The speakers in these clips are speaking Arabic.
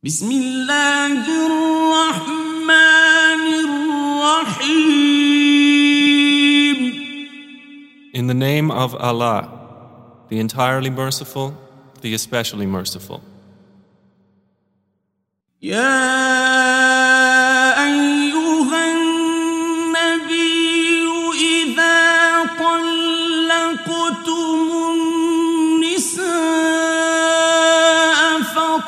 بسم الله الرحمن الرحيم. In the name of Allah, the entirely merciful, the especially merciful. يا أيها النبي إذا طلقتم النساء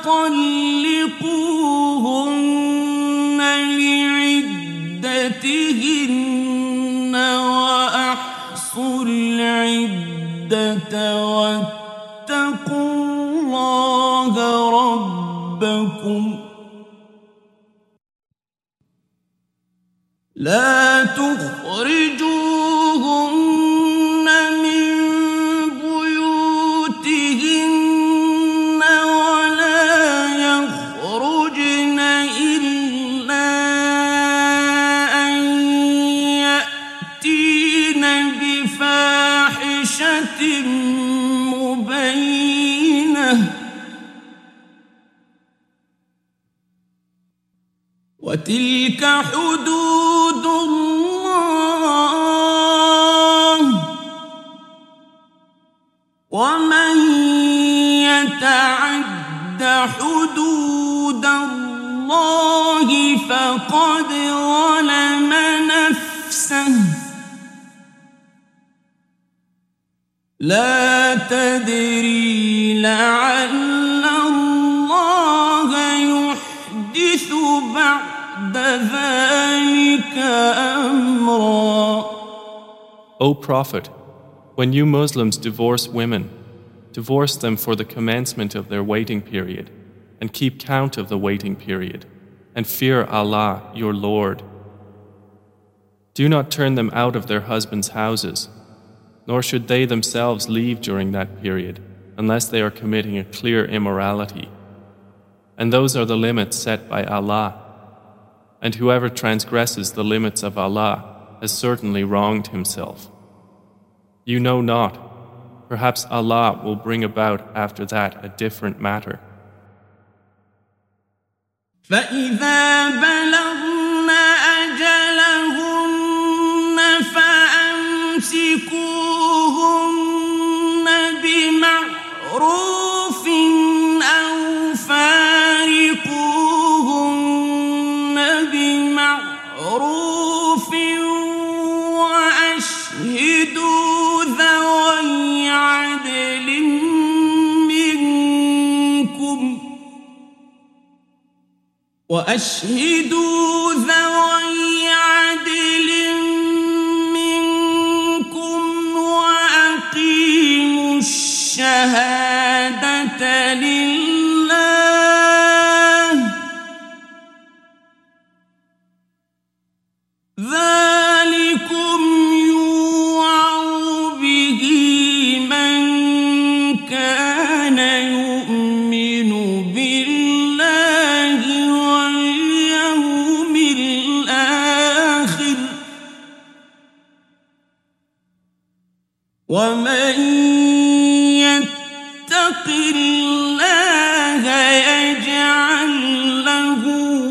فطلقوهن لعدتهن وأحصوا العدة واتقوا الله ربكم لا تخرجوهن من بيوتهن ولا يخرجن إلا أن يأتين بفاحشة مبينة وتلك حدود الله ومن يتعد حدود الله فقد ظلم نفسه لا تدري لعل الله يحدث بعد ذلك أمرا. O Prophet, when you Muslims divorce women, divorce them for the commencement of their waiting period, and keep count of the waiting period, and fear Allah, your Lord. Do not turn them out of their husbands' houses, nor should they themselves leave during that period, unless they are committing a clear immorality. And those are the limits set by Allah. And whoever transgresses the limits of Allah has certainly wronged himself. You know not, perhaps Allah will bring about after that a different matter. فإذا بلغن أجلهن فأمسكوهن بمعروف أو فارقوهن بمعروف وأشهدوا ذوي عدل منكم وأقيموا الشهادة لله ذلكم يوعظ به من كان يؤمن بالله واليوم الآخر ومن يتق الله يجعل له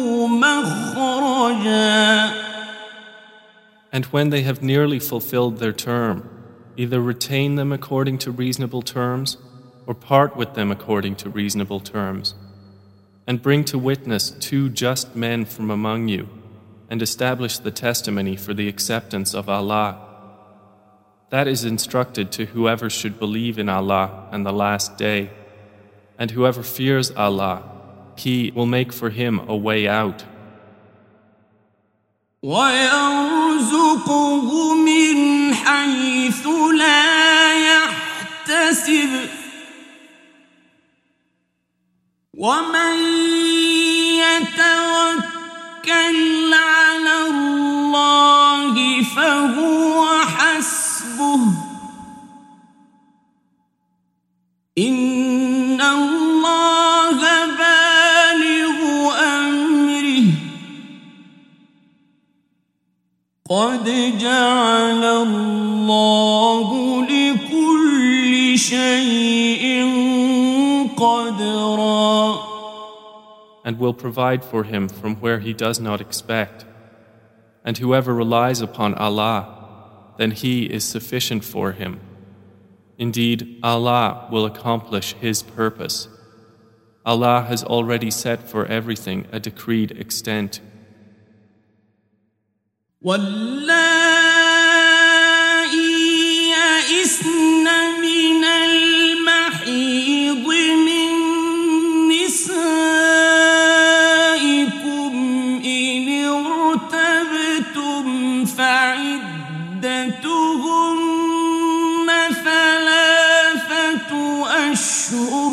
مخرجا. And when they have nearly fulfilled their term, either retain them according to reasonable terms, or part with them according to reasonable terms, and bring to witness 2 just men from among you, and establish the testimony for the acceptance of Allah. That is instructed to whoever should believe in Allah and the last day, and whoever fears Allah, He will make for him a way out. ويرزقه من حيث لا يحتسب ومن يتوكل على الله فهو حسبه إن الله بالغ أمره قد جعل الله لكل شيء قدرا. and will provide for him from where he does not expect. And whoever relies upon Allah, then He is sufficient for him. Indeed, Allah will accomplish His purpose. Allah has already set for everything a decreed extent. واللائي يئسن من المحيض من نسائكم إن ارتبتم فعدتهن ثلاثة أشهر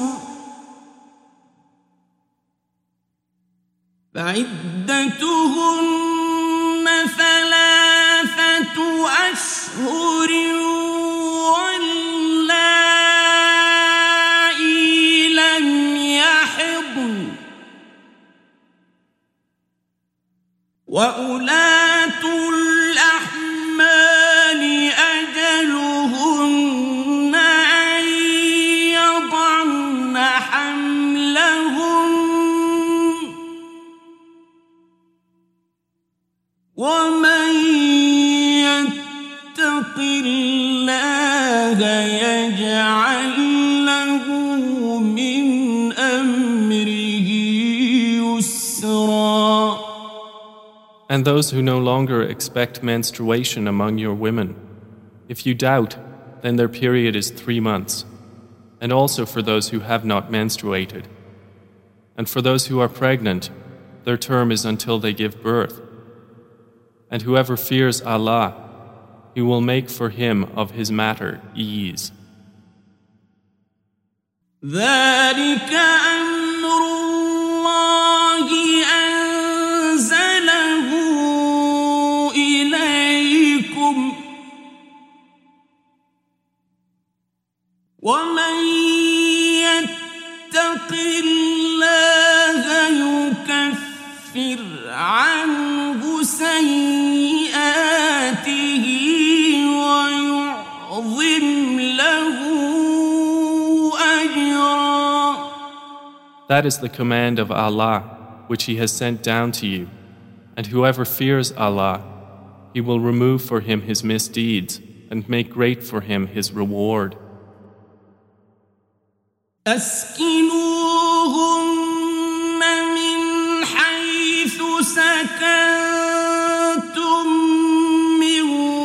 واللائي لم يحضن وأولاة الأحمال أجلهن أن يضعن حملهن ومن يتق الله يجعل له من أمره يسرا. And those who no longer expect menstruation among your women, if you doubt, then their period is 3 months, and also for those who have not menstruated. And for those who are pregnant, their term is until they give birth. And whoever fears Allah, He will make for him of his matter ease. ذلك أمر الله أنزله إليكم ومن يتق الله يكفر عنه سيئاته ويعظم له أجرا. That is the command of Allah, which He has sent down to you. And whoever fears Allah, He will remove for him his misdeeds and make great for him his reward. أسكنوهن من حيث سكنتم من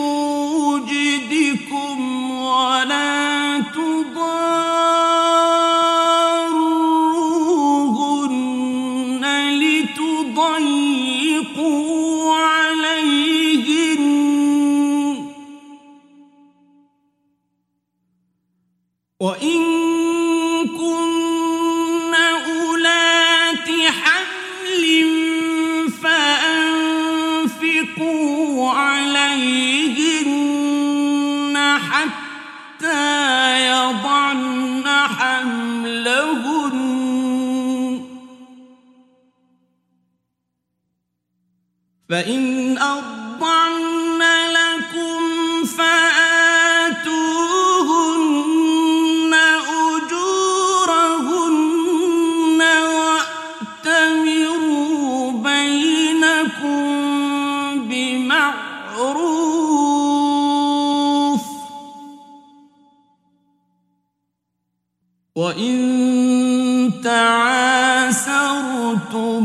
وجدكم ولا تضاروهن لتضيقوا عليهن وإن عليهن حتى يضعن حملهن فإن أرضعن لكم فآتوهن أجورهن وأتمروا بينكم بمعروف وإن تعاسرتم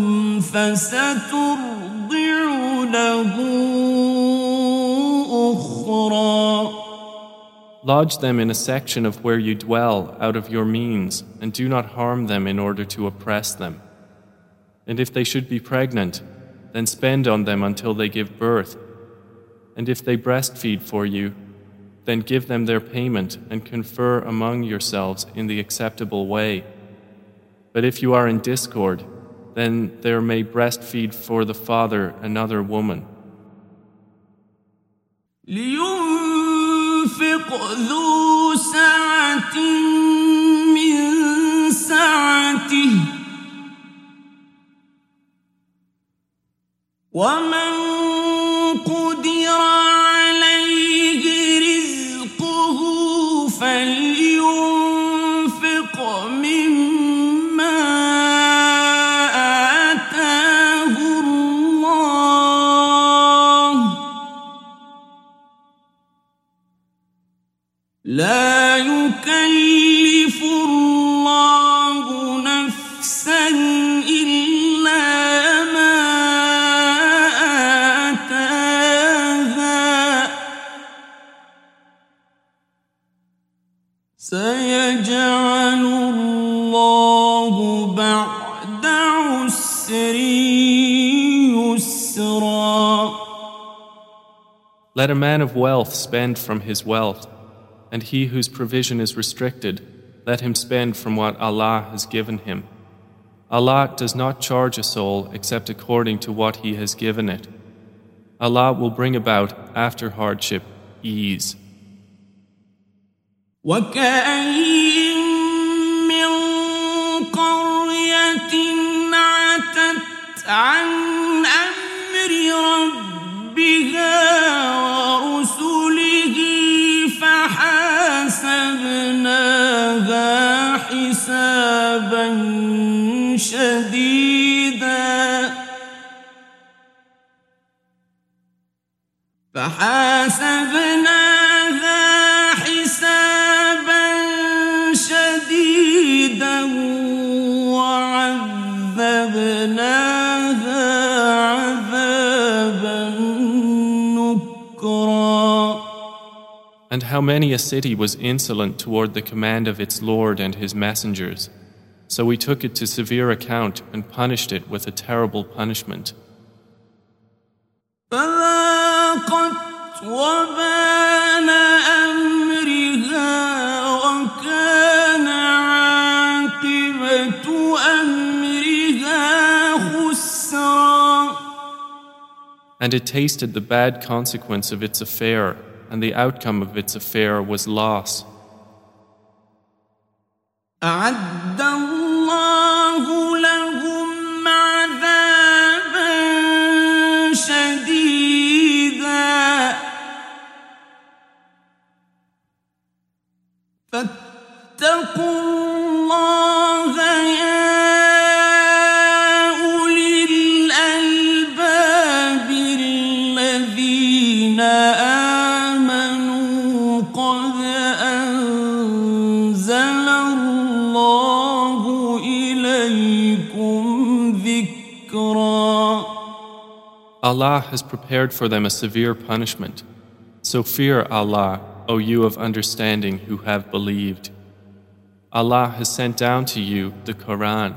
فسترضع له أخرى. Lodge them in a section of where you dwell out of your means, and do not harm them in order to oppress them. And if they should be pregnant, then spend on them until they give birth. And if they breastfeed for you, then give them their payment and confer among yourselves in the acceptable way. But if you are in discord, then there may breastfeed for the father another woman. لينفق ذو سعة من سعته ومن قدر عليه رزقه فلينفق مما عسر يسرا. Let a man of wealth spend from his wealth, and he whose provision is restricted, let him spend from what Allah has given him. Allah does not charge a soul except according to what He has given it. Allah will bring about, after hardship, ease. وكأين من قرية عتت عن أمر ربها ورسله فحاسبناها حسابا شديدا وعذبناها عذابا نكرا. And how many a city was insolent toward the command of its Lord and His messengers. So we took it to severe account and punished it with a terrible punishment. فذاقت وبال أمرها وكان عاقبة أمرها خسرا. And it tasted the bad consequence of its affair, and the outcome of its affair was loss. أعد الله لهم عذابا شديدا فاتقوا الله يا أولي الألباب الذين آمنوا قد أنزل الله إليكم ذكرا. Allah has prepared for them a severe punishment. So fear Allah, O you of understanding who have believed. Allah has sent down to you the Quran.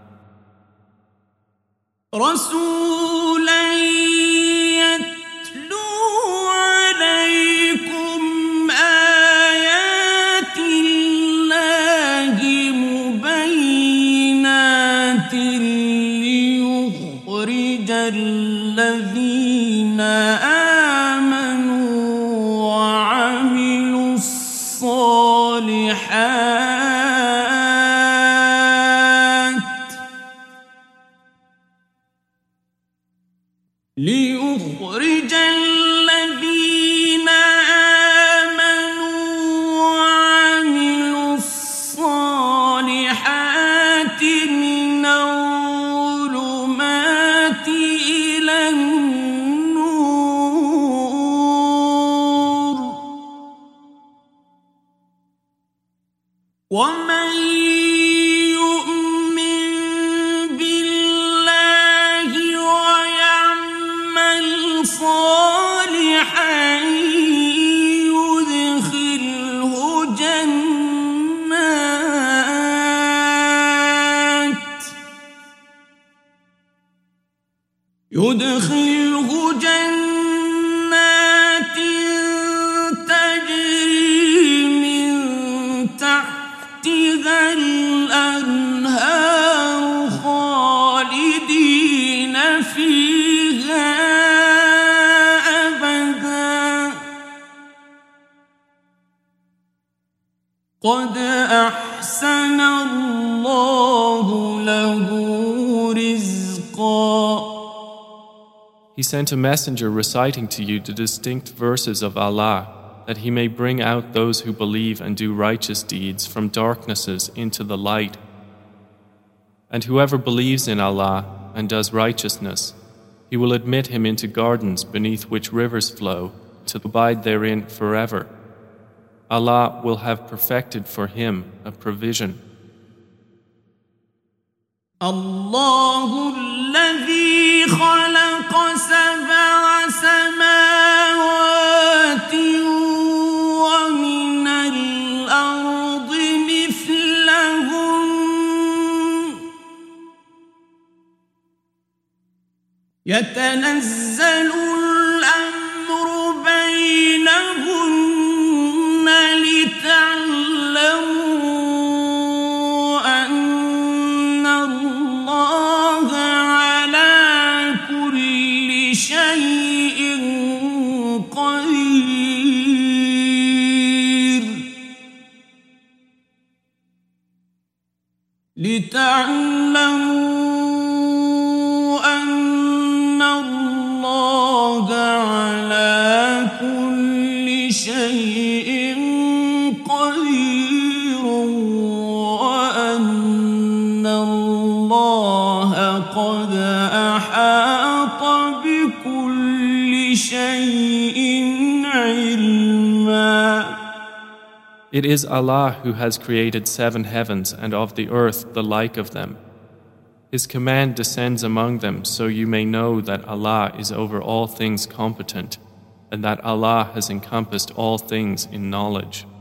رسولا يتلو عليكم آيات الله مبينات ليخرج الذين آمنوا وعملوا الصالحات ليخرج الذين آمنوا وعملوا الصالحات من الظلمات إلى النور. ومن يؤمن بالله ويعمل صالحا يدخله جنات تجري من تحتها الأنهار خالدين فيها أبدا قد أحسن الله له رزقا. He sent a messenger reciting to you the distinct verses of Allah, that He may bring out those who believe and do righteous deeds from darknesses into the light. And whoever believes in Allah and does righteousness, He will admit him into gardens beneath which rivers flow, to abide therein forever. Allah will have perfected for him a provision. الله الذي خلق سبع سماوات ومن الأرض مثلهن يتنزل الأمر بينهن لتعلموا أن الله على كل شيء قدير لتعلموا أن الله على كل شيء قدير وأن الله قد أحاط بكل شيء علما. It is Allah who has created 7 heavens and of the earth the like of them. His command descends among them so you may know that Allah is over all things competent and that Allah has encompassed all things in knowledge.